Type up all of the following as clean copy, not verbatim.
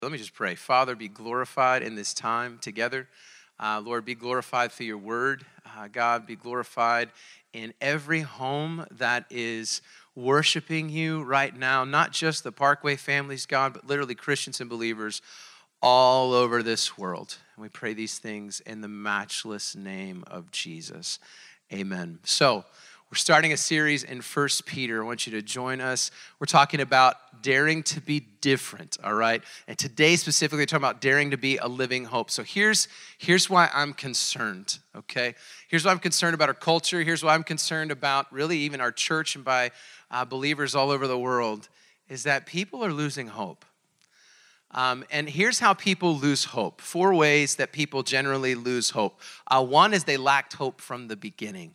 Let me just pray. Father, be glorified in this time together. Lord, be glorified through your word. God, be glorified in every home that is worshiping you right now, not just the Parkway families, God, but literally Christians and believers all over this world. And we pray these things in the matchless name of Jesus. Amen. So, we're starting a series in 1 Peter. I want you to join us. We're talking about daring to be different, all right? And today specifically, we're talking about daring to be a living hope. So here's why I'm concerned, okay? Here's why I'm concerned about our culture. Here's why I'm concerned about really even our church and by believers all over the world, is that people are losing hope. And here's how people lose hope. 4 ways that people generally lose hope. One is they lacked hope from the beginning.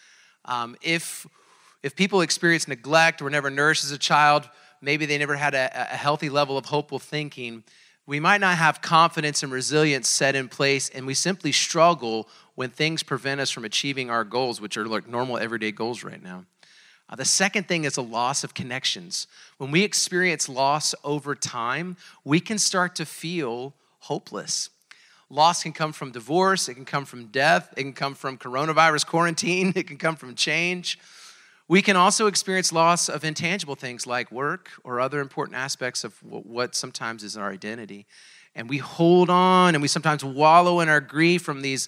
If people experience neglect or were never nourished as a child, maybe they never had a healthy level of hopeful thinking, we might not have confidence and resilience set in place, and we simply struggle when things prevent us from achieving our goals, which are like normal everyday goals right now. The second thing is a loss of connections. When we experience loss over time, we can start to feel hopeless. Loss can come from divorce, it can come from death, it can come from coronavirus quarantine, it can come from change. We can also experience loss of intangible things like work or other important aspects of what sometimes is our identity. And we hold on and we sometimes wallow in our grief from these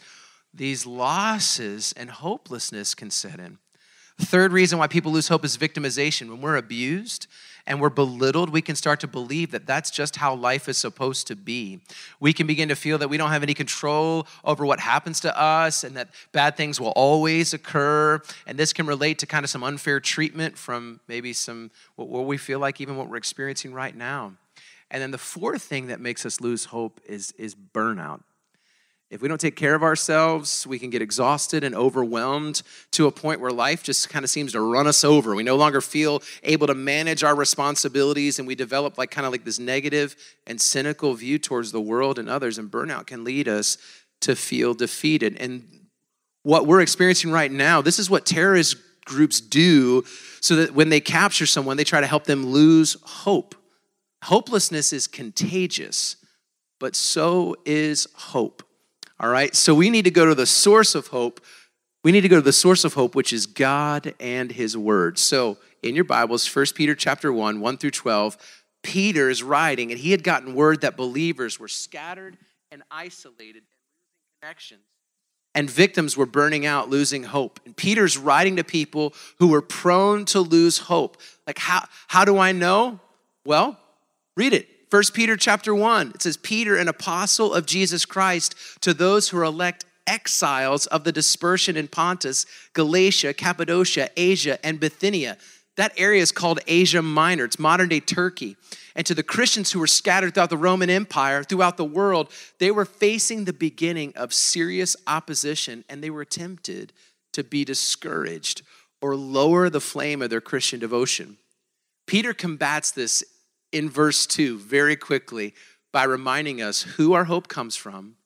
losses, and hopelessness can set in. The third reason why people lose hope is victimization. When we're abused and we're belittled, we can start to believe that that's just how life is supposed to be. We can begin to feel that we don't have any control over what happens to us and that bad things will always occur. And this can relate to kind of some unfair treatment from maybe some what we feel like even what we're experiencing right now. And then the fourth thing that makes us lose hope is burnout. If we don't take care of ourselves, we can get exhausted and overwhelmed to a point where life just kind of seems to run us over. We no longer feel able to manage our responsibilities, and we develop like this negative and cynical view towards the world and others, and burnout can lead us to feel defeated. And what we're experiencing right now, this is what terrorist groups do so that when they capture someone, they try to help them lose hope. Hopelessness is contagious, but so is hope. All right, so we need to go to the source of hope. We need to go to the source of hope, which is God and his word. So in your Bibles, 1 Peter chapter 1, 1 through 12, Peter is writing, and he had gotten word that believers were scattered and isolated and losing connections, and victims were burning out, losing hope. And Peter's writing to people who were prone to lose hope. Like, how do I know? Well, read it. 1 Peter chapter 1, it says, Peter, an apostle of Jesus Christ, to those who are elect exiles of the dispersion in Pontus, Galatia, Cappadocia, Asia, and Bithynia. That area is called Asia Minor. It's modern-day Turkey. And to the Christians who were scattered throughout the Roman Empire, throughout the world, they were facing the beginning of serious opposition, and they were tempted to be discouraged or lower the flame of their Christian devotion. Peter combats this in verse 2 very quickly by reminding us who our hope comes from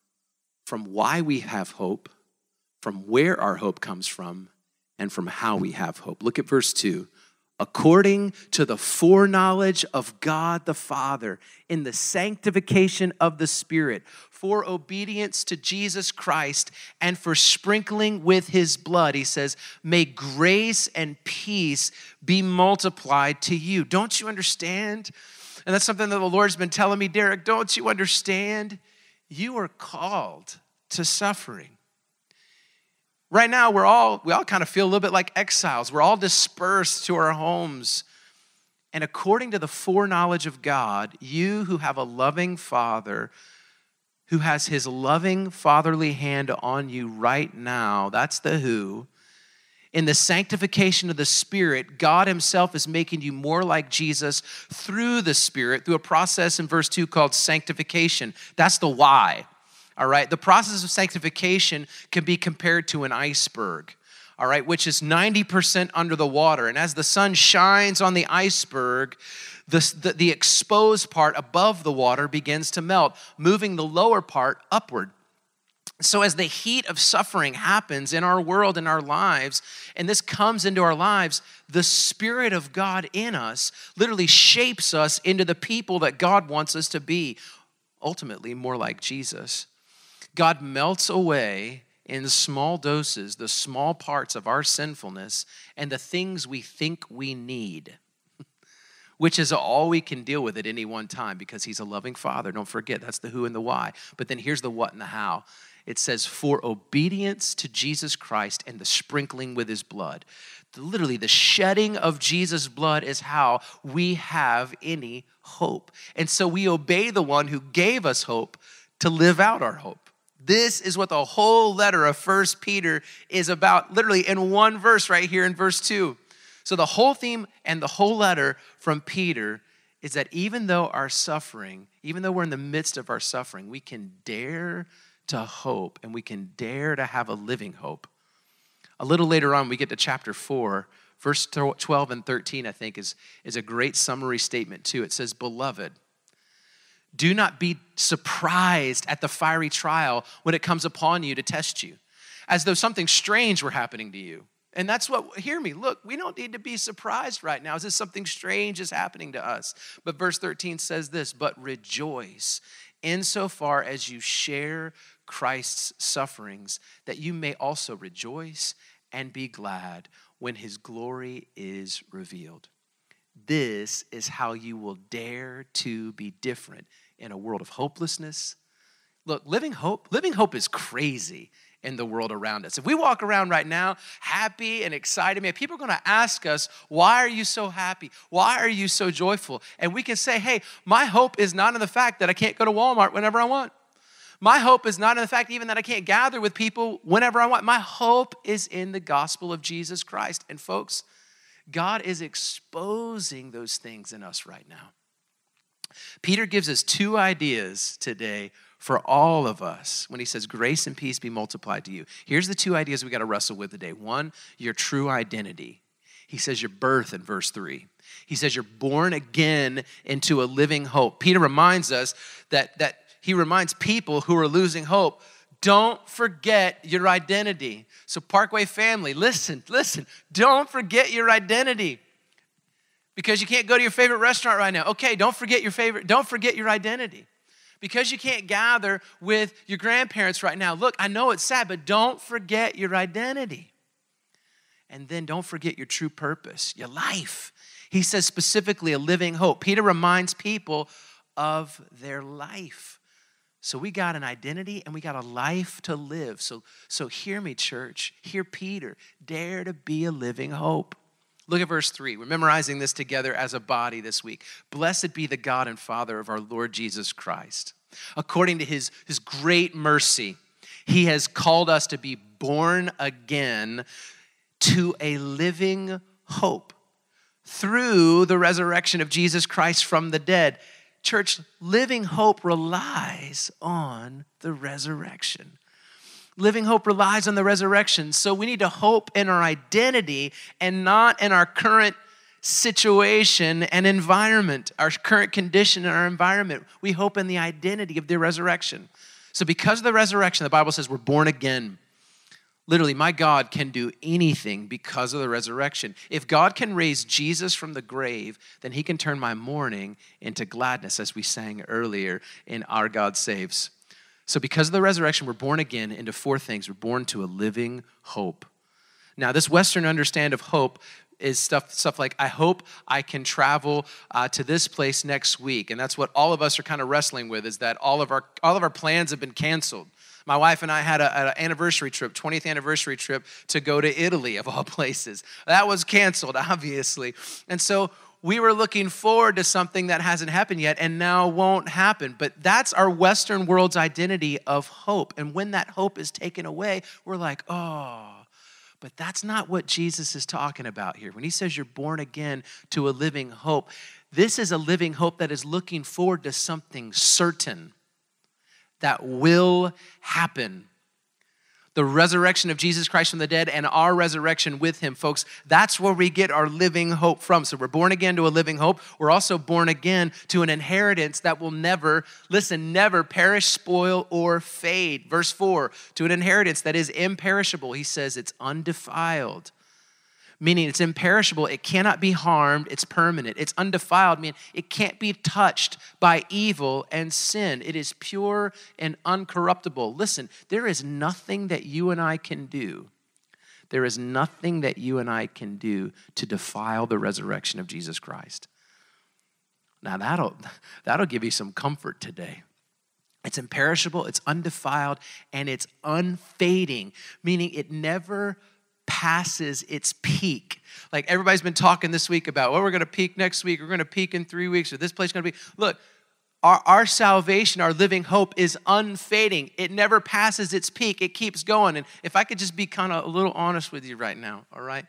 why we have hope, from where our hope comes from, and from how we have hope. Look at verse 2. According to the foreknowledge of God the Father, in the sanctification of the Spirit, for obedience to Jesus Christ, and for sprinkling with his blood, he says, may grace and peace be multiplied to you. Don't you understand? And that's something that the Lord's been telling me, Derek, don't you understand? You are called to suffering. Right now, we all kind of feel a little bit like exiles. We're all dispersed to our homes. And according to the foreknowledge of God, you who have a loving Father, who has his loving fatherly hand on you right now, that's the who. In the sanctification of the Spirit, God himself is making you more like Jesus through the Spirit, through a process in verse 2 called sanctification. That's the why, all right? The process of sanctification can be compared to an iceberg, all right, which is 90% under the water. And as the sun shines on the iceberg, the exposed part above the water begins to melt, moving the lower part upward. So as the heat of suffering happens in our world, in our lives, and this comes into our lives, the Spirit of God in us literally shapes us into the people that God wants us to be. ultimately more like Jesus. God melts away in small doses the small parts of our sinfulness and the things we think we need, which is all we can deal with at any one time because he's a loving Father. Don't forget, that's the who and the why. But then here's the what and the how. It says, for obedience to Jesus Christ and the sprinkling with his blood. Literally, the shedding of Jesus' blood is how we have any hope. And so we obey the one who gave us hope to live out our hope. This is what the whole letter of 1 Peter is about, literally in one verse right here in verse 2. So the whole theme and the whole letter from Peter is that even though our suffering, even though we're in the midst of our suffering, we can dare to hope and we can dare to have a living hope. A little later on, we get to chapter 4, verse 12 and 13, I think, is a great summary statement too. It says, beloved, do not be surprised at the fiery trial when it comes upon you to test you, as though something strange were happening to you. And that's what, hear me, look, we don't need to be surprised right now as if something strange is happening to us. But verse 13 says this, but rejoice insofar as you share Christ's sufferings, that you may also rejoice and be glad when his glory is revealed. This is how you will dare to be different in a world of hopelessness. Look, living hope is crazy in the world around us. If we walk around right now happy and excited, man, people are going to ask us, why are you so happy? Why are you so joyful? And we can say, hey, my hope is not in the fact that I can't go to Walmart whenever I want. My hope is not in the fact even that I can't gather with people whenever I want. My hope is in the gospel of Jesus Christ. And folks, God is exposing those things in us right now. Peter gives us two ideas today for all of us when he says, grace and peace be multiplied to you. Here's the two ideas we got to wrestle with today. One, your true identity. He says your birth in verse 3. He says you're born again into a living hope. Peter reminds us that he reminds people who are losing hope, don't forget your identity. So Parkway family, listen, don't forget your identity. Because you can't go to your favorite restaurant right now. Okay, don't forget your identity. Because you can't gather with your grandparents right now. Look, I know it's sad, but don't forget your identity. And then don't forget your true purpose, your life. He says specifically a living hope. Peter reminds people of their life. So we got an identity and we got a life to live. So hear me, church. Hear Peter. Dare to be a living hope. Look at verse 3. We're memorizing this together as a body this week. Blessed be the God and Father of our Lord Jesus Christ. According to his great mercy, he has called us to be born again to a living hope through the resurrection of Jesus Christ from the dead. Church, living hope relies on the resurrection. Living hope relies on the resurrection. So we need to hope in our identity and not in our current situation and environment, our current condition and our environment. We hope in the identity of the resurrection. So because of the resurrection, the Bible says we're born again. Literally, my God can do anything because of the resurrection. If God can raise Jesus from the grave, then he can turn my mourning into gladness, as we sang earlier in Our God Saves. So because of the resurrection, we're born again into four things. We're born to a living hope. Now, this Western understand of hope is stuff like, I hope I can travel to this place next week. And that's what all of us are kind of wrestling with, is that all of our plans have been canceled. My wife and I had an anniversary trip, 20th anniversary trip, to go to Italy, of all places. That was canceled, obviously. And so we were looking forward to something that hasn't happened yet and now won't happen. But that's our Western world's identity of hope. And when that hope is taken away, we're like, oh, but that's not what Jesus is talking about here. When he says you're born again to a living hope, this is a living hope that is looking forward to something certain that will happen. The resurrection of Jesus Christ from the dead and our resurrection with him, folks, that's where we get our living hope from. So we're born again to a living hope. We're also born again to an inheritance that will never perish, spoil, or fade. Verse 4, to an inheritance that is imperishable. He says it's undefiled, meaning it's imperishable. It cannot be harmed. It's permanent. It's undefiled, meaning it can't be touched by evil and sin. It is pure and uncorruptible. Listen, there is nothing that you and I can do. There is nothing that you and I can do to defile the resurrection of Jesus Christ. Now that'll give you some comfort today. It's imperishable, it's undefiled, and it's unfading, meaning it never passes its peak. Like everybody's been talking this week about, well, we're going to peak next week, we're going to peak in 3 weeks, or this place is going to be. Look, our salvation, our living hope is unfading. It never passes its peak. It keeps going. And if I could just be kind of a little honest with you right now, all right?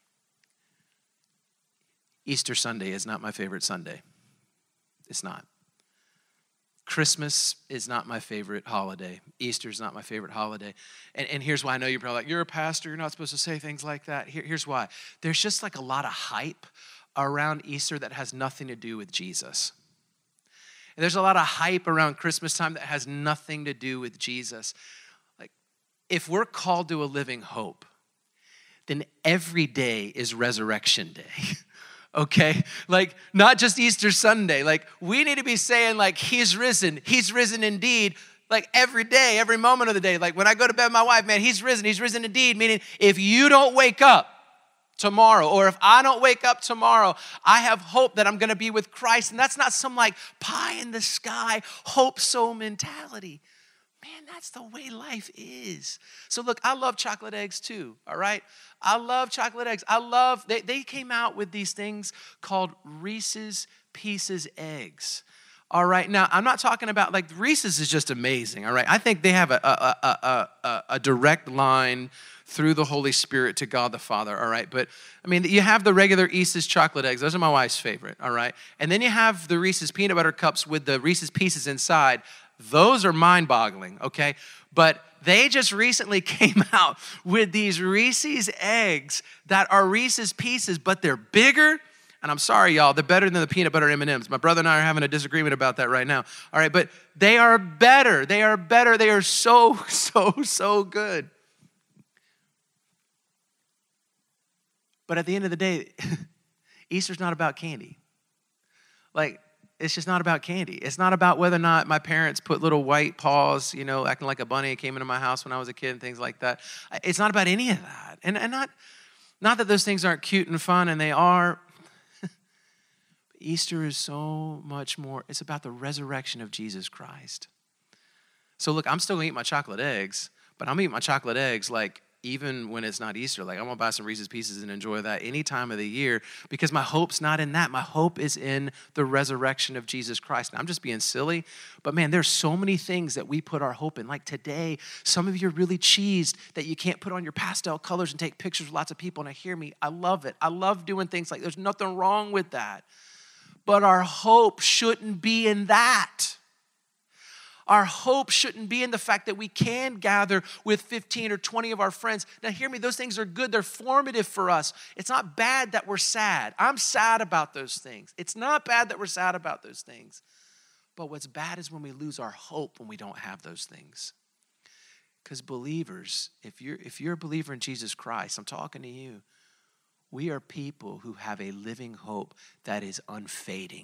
Easter Sunday is not my favorite Sunday. It's not. Christmas is not my favorite holiday. Easter is not my favorite holiday. And here's why. I know you're probably like, you're a pastor, you're not supposed to say things like that. Here's why. There's just like a lot of hype around Easter that has nothing to do with Jesus. And there's a lot of hype around Christmas time that has nothing to do with Jesus. Like, if we're called to a living hope, then every day is resurrection day. Okay? Like, not just Easter Sunday. Like, we need to be saying, like, he's risen indeed. Like, every day, every moment of the day. Like, when I go to bed with my wife, man, he's risen indeed. Meaning, if you don't wake up tomorrow, or if I don't wake up tomorrow, I have hope that I'm going to be with Christ. And that's not some, like, pie in the sky, hope so mentality. Man, that's the way life is. So look, I love chocolate eggs too, all right? I love chocolate eggs. They came out with these things called Reese's Pieces eggs. All right, now I'm not talking about, like, Reese's is just amazing, all right? I think they have a direct line through the Holy Spirit to God the Father, all right? But, I mean, you have the regular Reese's chocolate eggs. Those are my wife's favorite, all right? And then you have the Reese's peanut butter cups with the Reese's Pieces inside. Those are mind-boggling, okay? But they just recently came out with these Reese's eggs that are Reese's Pieces, but they're bigger. And I'm sorry, y'all, they're better than the peanut butter M&Ms. My brother and I are having a disagreement about that right now. All right, but they are better. They are better. They are so, so, so good. But at the end of the day, Easter's not about candy. Like, it's just not about candy. It's not about whether or not my parents put little white paws, you know, acting like a bunny, came into my house when I was a kid and things like that. It's not about any of that. And not that those things aren't cute and fun, and they are. Easter is so much more. It's about the resurrection of Jesus Christ. So look, I'm still going to eat my chocolate eggs, but I'm going to eat my chocolate eggs like even when it's not Easter. Like, I'm going to buy some Reese's Pieces and enjoy that any time of the year, because my hope's not in that. My hope is in the resurrection of Jesus Christ. Now, I'm just being silly, but man, there's so many things that we put our hope in. Like today, some of you are really cheesed that you can't put on your pastel colors and take pictures with lots of people. And hear me, I love it. I love doing things like, there's nothing wrong with that. But our hope shouldn't be in that. Our hope shouldn't be in the fact that we can gather with 15 or 20 of our friends. Now, hear me, those things are good. They're formative for us. It's not bad that we're sad. I'm sad about those things. It's not bad that we're sad about those things. But what's bad is when we lose our hope when we don't have those things. Because believers, if you're a believer in Jesus Christ, I'm talking to you, we are people who have a living hope that is unfading.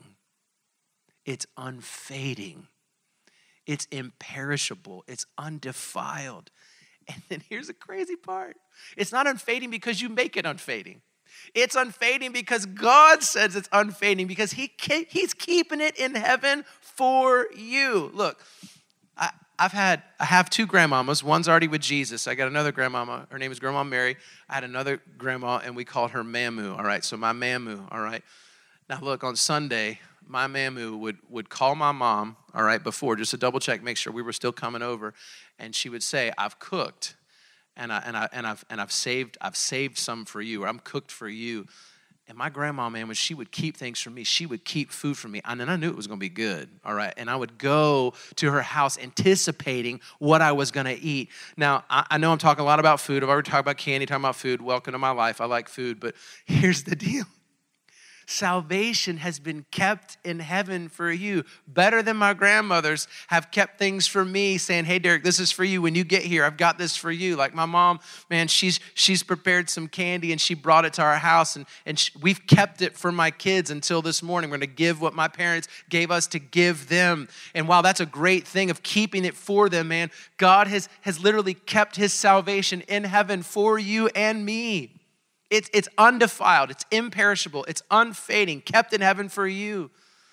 It's unfading. It's imperishable. It's undefiled. And then here's the crazy part. It's not unfading because you make it unfading. It's unfading because God says it's unfading, because He's keeping it in heaven for you. Look, I have two grandmamas. One's already with Jesus. I got another grandmama. Her name is Grandma Mary. I had another grandma, and we called her Mamu, all right? So my Mamu, all right? Now, look, on Sunday, my Mamu would call my mom, all right, before, just to double check, make sure we were still coming over, and she would say, "I've cooked, and I've saved some for you, or I'm cooked for you." And my grandma, man, when she would keep things for me, she would keep food for me, and then I knew it was going to be good, all right? And I would go to her house anticipating what I was going to eat. Now, I know I'm talking a lot about food. I've already talked about candy, talking about food. Welcome to my life. I like food, but here's the deal. Salvation has been kept in heaven for you. Better than my grandmothers have kept things for me, saying, hey, Derek, this is for you. When you get here, I've got this for you. Like my mom, man, she's prepared some candy and she brought it to our house. And we've kept it for my kids until this morning. We're going to give what my parents gave us to give them. And while that's a great thing of keeping it for them, man, God has literally kept his salvation in heaven for you and me. It's undefiled, it's imperishable, it's unfading, kept in heaven for you.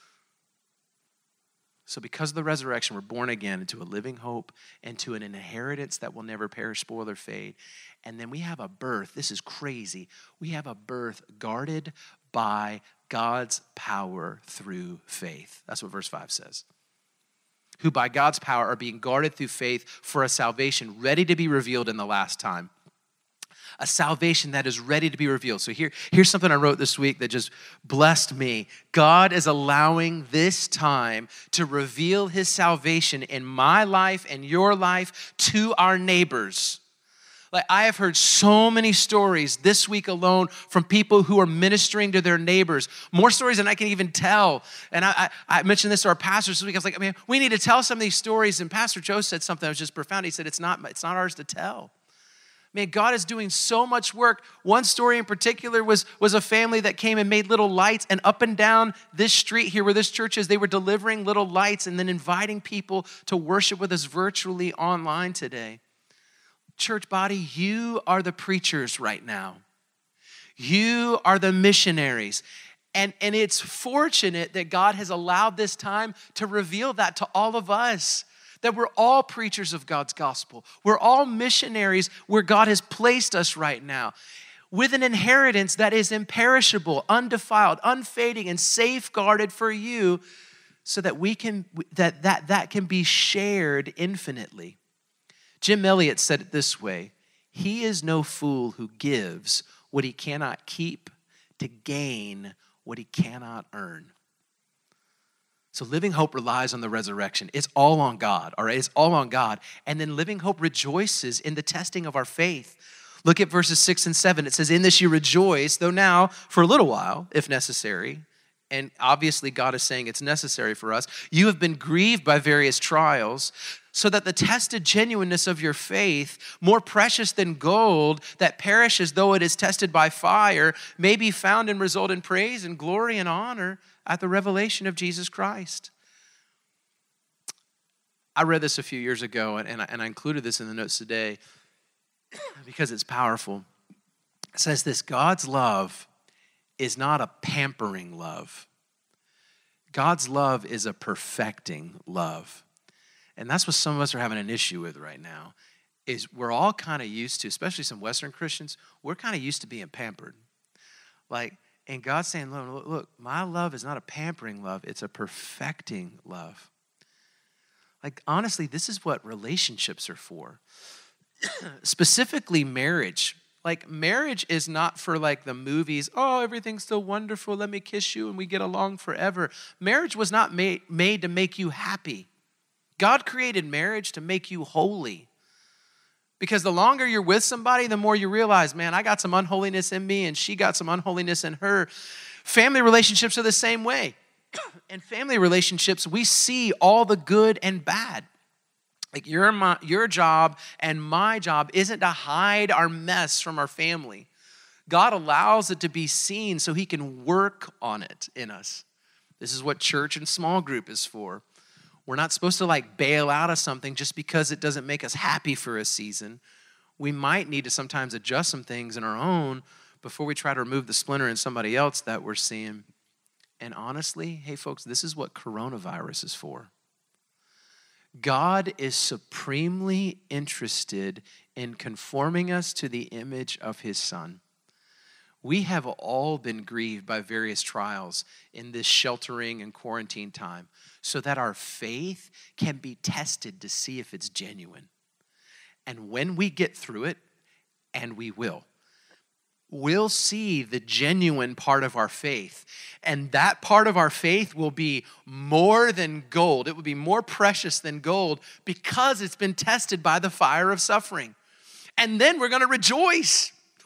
So because of the resurrection, we're born again into a living hope and to an inheritance that will never perish, spoil, or fade. And then we have a birth. This is crazy. We have a birth guarded by God's power through faith. That's what verse 5 says. Who by God's power are being guarded through faith for a salvation ready to be revealed in the last time. A salvation that is ready to be revealed. So here's something I wrote this week that just blessed me. God is allowing this time to reveal his salvation in my life and your life to our neighbors. Like I have heard so many stories this week alone from people who are ministering to their neighbors. More stories than I can even tell. And I mentioned this to our pastors this week. I was like, man, we need to tell some of these stories. And Pastor Joe said something that was just profound. He said, it's not ours to tell. Man, God is doing so much work. One story in particular was a family that came and made little lights, and up and down this street here where this church is, they were delivering little lights and then inviting people to worship with us virtually online today. Church body, you are the preachers right now. You are the missionaries. And it's fortunate that God has allowed this time to reveal that to all of us. That we're all preachers of God's gospel. We're all missionaries where God has placed us right now with an inheritance that is imperishable, undefiled, unfading, and safeguarded for you so that we can that can be shared infinitely. Jim Elliot said it this way: he is no fool who gives what he cannot keep to gain what he cannot earn. So Living Hope relies on the resurrection. It's all on God, all right? It's all on God. And then Living Hope rejoices in the testing of our faith. Look at verses 6 and 7. It says, in this you rejoice, though now for a little while, if necessary. And obviously God is saying it's necessary for us. You have been grieved by various trials, so that the tested genuineness of your faith, more precious than gold that perishes though it is tested by fire, may be found and result in praise and glory and honor at the revelation of Jesus Christ. I read this a few years ago, and I included this in the notes today because it's powerful. It says this: God's love is not a pampering love. God's love is a perfecting love. And that's what some of us are having an issue with right now, is we're all kind of used to, especially some Western Christians, we're kind of used to being pampered. And God's saying, look, my love is not a pampering love, it's a perfecting love. Honestly, this is what relationships are for. Specifically marriage. Marriage is not for the movies, oh, everything's so wonderful, let me kiss you and we get along forever. Marriage was not made to make you happy. God created marriage to make you holy. Because the longer you're with somebody, the more you realize, man, I got some unholiness in me and she got some unholiness in her. Family relationships are the same way. In family relationships, we see all the good and bad. Your job and my job isn't to hide our mess from our family. God allows it to be seen so he can work on it in us. This is what church and small group is for. We're not supposed to bail out of something just because it doesn't make us happy for a season. We might need to sometimes adjust some things in our own before we try to remove the splinter in somebody else that we're seeing. And honestly, hey folks, this is what coronavirus is for. God is supremely interested in conforming us to the image of his Son. We have all been grieved by various trials in this sheltering and quarantine time so that our faith can be tested to see if it's genuine. And when we get through it, and we will, we'll see the genuine part of our faith. And that part of our faith will be more than gold. It will be more precious than gold because it's been tested by the fire of suffering. And then we're going to rejoice.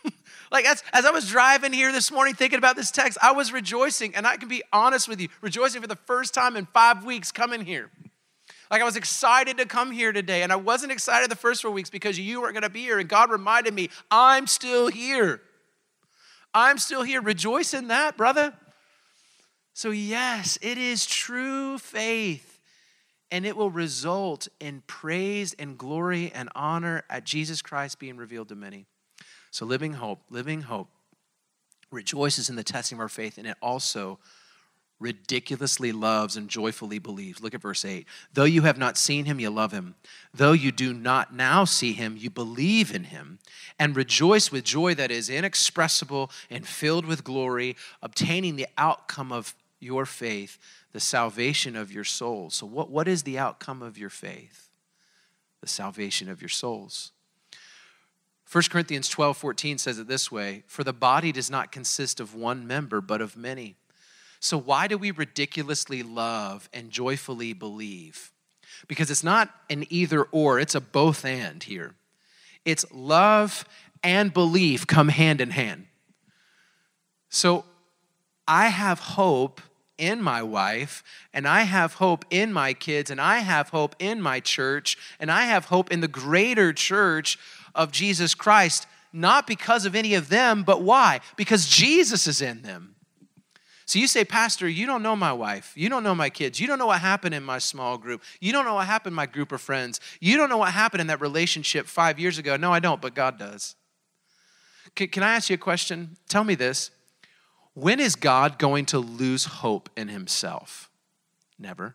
Like as I was driving here this morning thinking about this text, I was rejoicing, and I can be honest with you, rejoicing for the first time in 5 weeks coming here. Like I was excited to come here today, and I wasn't excited the first 4 weeks because you weren't going to be here, and God reminded me, I'm still here. I'm still here. Rejoice in that, brother. So yes, it is true faith, and it will result in praise and glory and honor at Jesus Christ being revealed to many. So living hope rejoices in the testing of our faith, and it also ridiculously loves and joyfully believes. Look at verse 8. Though you have not seen him, you love him. Though you do not now see him, you believe in him and rejoice with joy that is inexpressible and filled with glory, obtaining the outcome of your faith, the salvation of your souls. So what is the outcome of your faith? The salvation of your souls. 1 Corinthians 12:14 says it this way, for the body does not consist of one member, but of many. So why do we ridiculously love and joyfully believe? Because it's not an either or, it's a both and here. It's love and belief come hand in hand. So I have hope in my wife, and I have hope in my kids, and I have hope in my church, and I have hope in the greater church of Jesus Christ, not because of any of them, but why? Because Jesus is in them. So you say, Pastor, you don't know my wife. You don't know my kids. You don't know what happened in my small group. You don't know what happened in my group of friends. You don't know what happened in that relationship 5 years ago. No, I don't, but God does. Can I ask you a question? Tell me this. When is God going to lose hope in himself? Never.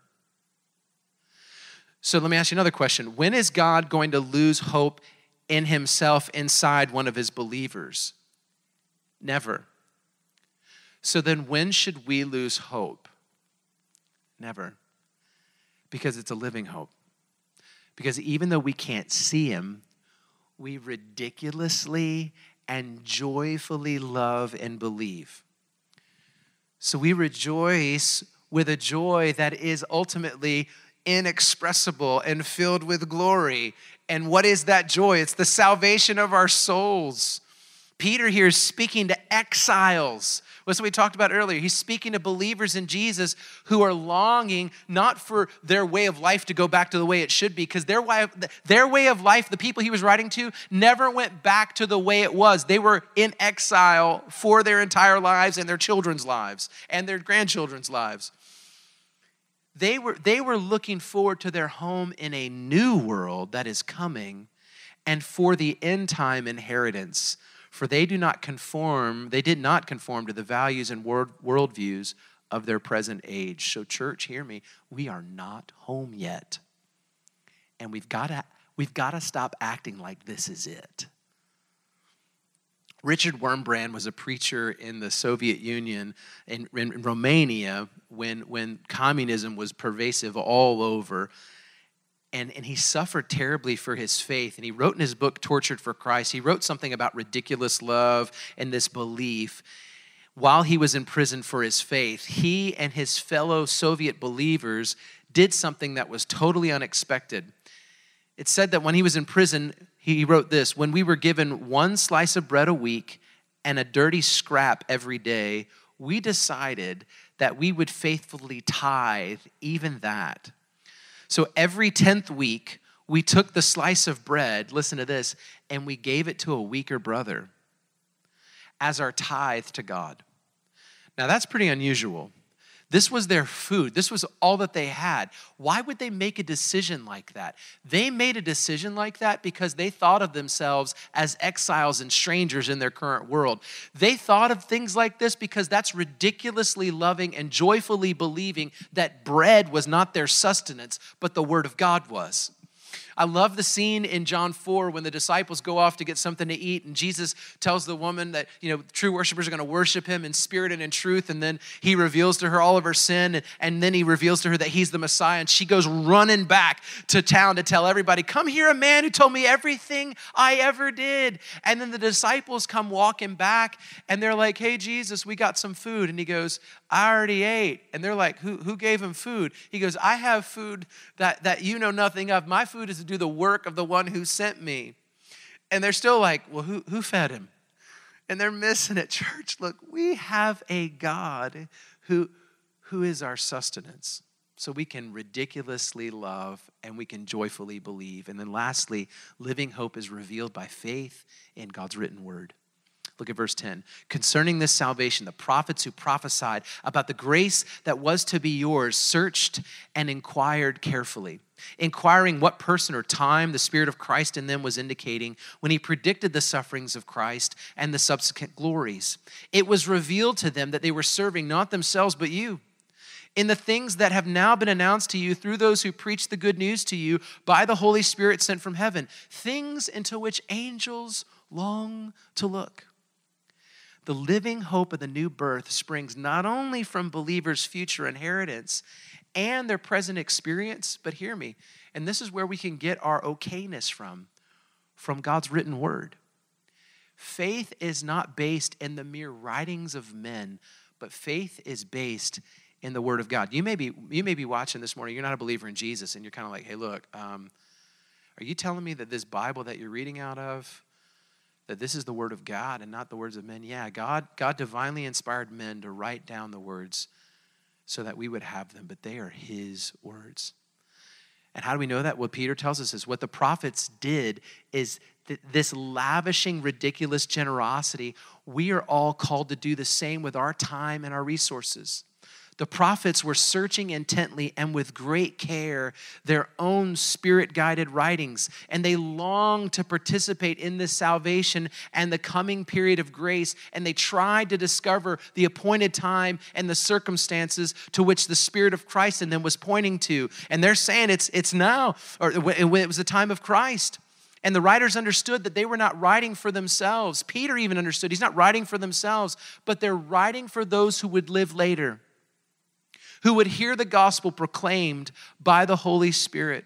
So let me ask you another question. When is God going to lose hope in himself inside one of his believers? Never. So then when should we lose hope? Never. Because it's a living hope. Because even though we can't see him, we ridiculously and joyfully love and believe. So we rejoice with a joy that is ultimately inexpressible and filled with glory. And what is that joy? It's the salvation of our souls. Peter here is speaking to exiles. That's what we talked about earlier. He's speaking to believers in Jesus who are longing not for their way of life to go back to the way it should be, because their way of life, the people he was writing to, never went back to the way it was. They were in exile for their entire lives and their children's lives and their grandchildren's lives. They were looking forward to their home in a new world that is coming and for the end time inheritance. For they did not conform to the values and worldviews of their present age. So church, hear me, we are not home yet. And we've got to stop acting like this is it. Richard Wurmbrand was a preacher in the Soviet Union in Romania when communism was pervasive all over. And he suffered terribly for his faith. And he wrote in his book, Tortured for Christ, he wrote something about ridiculous love and this belief. While he was in prison for his faith, he and his fellow Soviet believers did something that was totally unexpected. It said that when he was in prison, he wrote this, when we were given one slice of bread a week and a dirty scrap every day, we decided that we would faithfully tithe even that. So every 10th week, we took the slice of bread, listen to this, and we gave it to a weaker brother as our tithe to God. Now that's pretty unusual. This was their food. This was all that they had. Why would they make a decision like that? They made a decision like that because they thought of themselves as exiles and strangers in their current world. They thought of things like this because that's ridiculously loving and joyfully believing that bread was not their sustenance, but the word of God was. I love the scene in John 4 when the disciples go off to get something to eat, and Jesus tells the woman that, true worshipers are going to worship him in spirit and in truth, and then he reveals to her all of her sin, and then he reveals to her that he's the Messiah, and she goes running back to town to tell everybody, come hear a man who told me everything I ever did. And then the disciples come walking back, and they're like, hey, Jesus, we got some food. And he goes, I already ate. And they're like, who gave him food? He goes, I have food that you know nothing of. My food is to do the work of the one who sent me. And they're still like, well, who fed him? And they're missing it, church. Look, we have a God who is our sustenance. So we can ridiculously love and we can joyfully believe. And then lastly, living hope is revealed by faith in God's written word. Look at verse 10. Concerning this salvation, the prophets who prophesied about the grace that was to be yours searched and inquired carefully, inquiring what person or time the Spirit of Christ in them was indicating when he predicted the sufferings of Christ and the subsequent glories. It was revealed to them that they were serving not themselves but you, in the things that have now been announced to you through those who preach the good news to you by the Holy Spirit sent from heaven, things into which angels long to look. The living hope of the new birth springs not only from believers' future inheritance and their present experience, but hear me, and this is where we can get our okayness from God's written word. Faith is not based in the mere writings of men, but faith is based in the word of God. You may be watching this morning, you're not a believer in Jesus, and you're kind of like, hey, look, are you telling me that this Bible that you're reading out of, that this is the word of God and not the words of men? Yeah, God divinely inspired men to write down the words so that we would have them, but they are his words. And how do we know that? What Peter tells us is what the prophets did is this lavishing, ridiculous generosity. We are all called to do the same with our time and our resources. The prophets were searching intently and with great care their own spirit-guided writings, and they longed to participate in this salvation and the coming period of grace, and they tried to discover the appointed time and the circumstances to which the Spirit of Christ in them was pointing to. And they're saying it's now, or it was the time of Christ. And the writers understood that they were not writing for themselves. Peter even understood he's not writing for themselves, but they're writing for those who would live later, who would hear the gospel proclaimed by the Holy Spirit.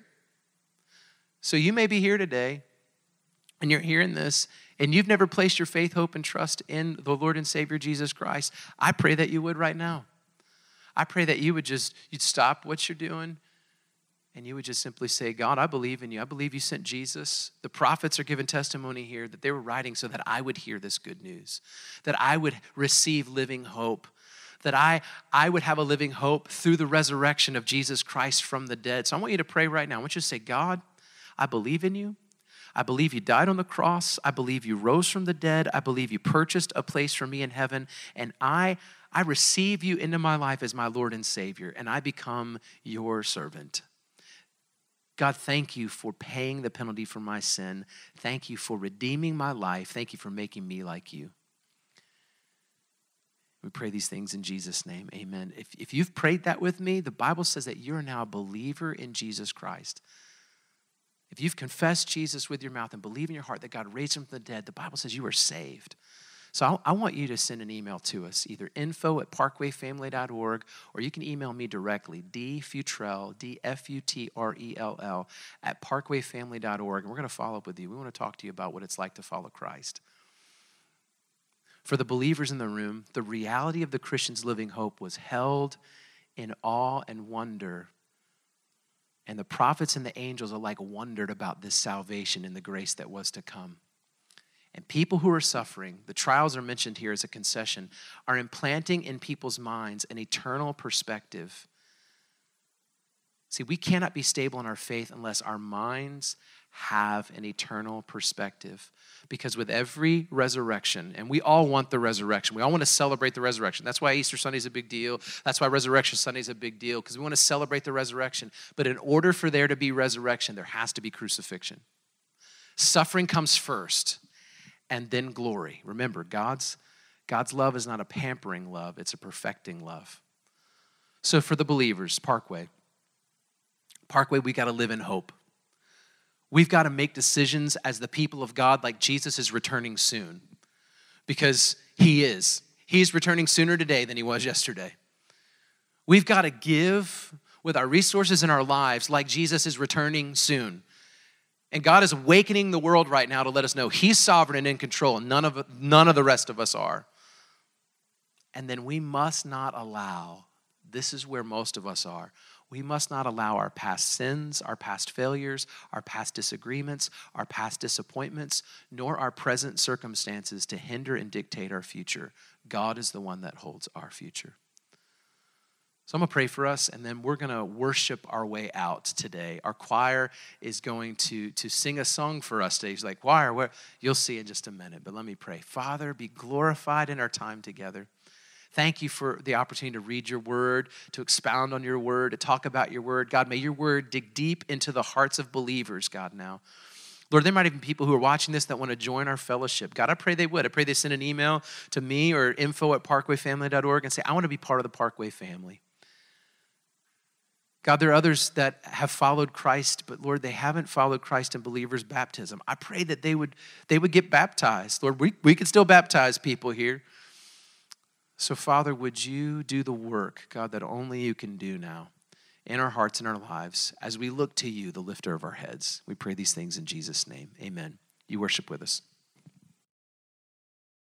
So you may be here today, and you're hearing this, and you've never placed your faith, hope, and trust in the Lord and Savior Jesus Christ. I pray that you would right now. I pray that you'd stop what you're doing, and you would just simply say, God, I believe in you. I believe you sent Jesus. The prophets are giving testimony here that they were writing so that I would hear this good news, that I would receive living hope, that I would have a living hope through the resurrection of Jesus Christ from the dead. So I want you to pray right now. I want you to say, God, I believe in you. I believe you died on the cross. I believe you rose from the dead. I believe you purchased a place for me in heaven. And I receive you into my life as my Lord and Savior, and I become your servant. God, thank you for paying the penalty for my sin. Thank you for redeeming my life. Thank you for making me like you. We pray these things in Jesus' name, amen. If you've prayed that with me, the Bible says that you're now a believer in Jesus Christ. If you've confessed Jesus with your mouth and believe in your heart that God raised him from the dead, the Bible says you are saved. So I want you to send an email to us, either info@parkwayfamily.org, or you can email me directly, dfutrell, DFUTRELL, @parkwayfamily.org, and we're going to follow up with you. We want to talk to you about what it's like to follow Christ. For the believers in the room, the reality of the Christian's living hope was held in awe and wonder. And the prophets and the angels alike wondered about this salvation and the grace that was to come. And people who are suffering, the trials are mentioned here as a concession, are implanting in people's minds an eternal perspective. See, we cannot be stable in our faith unless our minds have an eternal perspective. Because with every resurrection, and we all want the resurrection. We all want to celebrate the resurrection. That's why Easter Sunday is a big deal. That's why Resurrection Sunday is a big deal, because we want to celebrate the resurrection. But in order for there to be resurrection, there has to be crucifixion. Suffering comes first, and then glory. Remember, God's love is not a pampering love. It's a perfecting love. So for the believers, Parkway, we got to live in hope. We've got to make decisions as the people of God like Jesus is returning soon, because he is. He's returning sooner today than he was yesterday. We've got to give with our resources in our lives like Jesus is returning soon. And God is awakening the world right now to let us know he's sovereign and in control, and none of the rest of us are. And then we must not allow, this is where most of us are, We must not allow our past sins, our past failures, our past disagreements, our past disappointments, nor our present circumstances to hinder and dictate our future. God is the one that holds our future. So I'm going to pray for us, and then we're going to worship our way out today. Our choir is going to sing a song for us today. He's like, choir, you'll see in just a minute, but let me pray. Father, be glorified in our time together. Thank you for the opportunity to read your word, to expound on your word, to talk about your word. God, may your word dig deep into the hearts of believers, God, now. Lord, there might even be people who are watching this that want to join our fellowship. God, I pray they would. I pray they send an email to me or info@parkwayfamily.org and say, I want to be part of the Parkway family. God, there are others that have followed Christ, but Lord, they haven't followed Christ in believers' baptism. I pray that they would get baptized. Lord, we can still baptize people here. So Father, would you do the work, God, that only you can do now in our hearts and our lives as we look to you, the lifter of our heads. We pray these things in Jesus' name. Amen. You worship with us.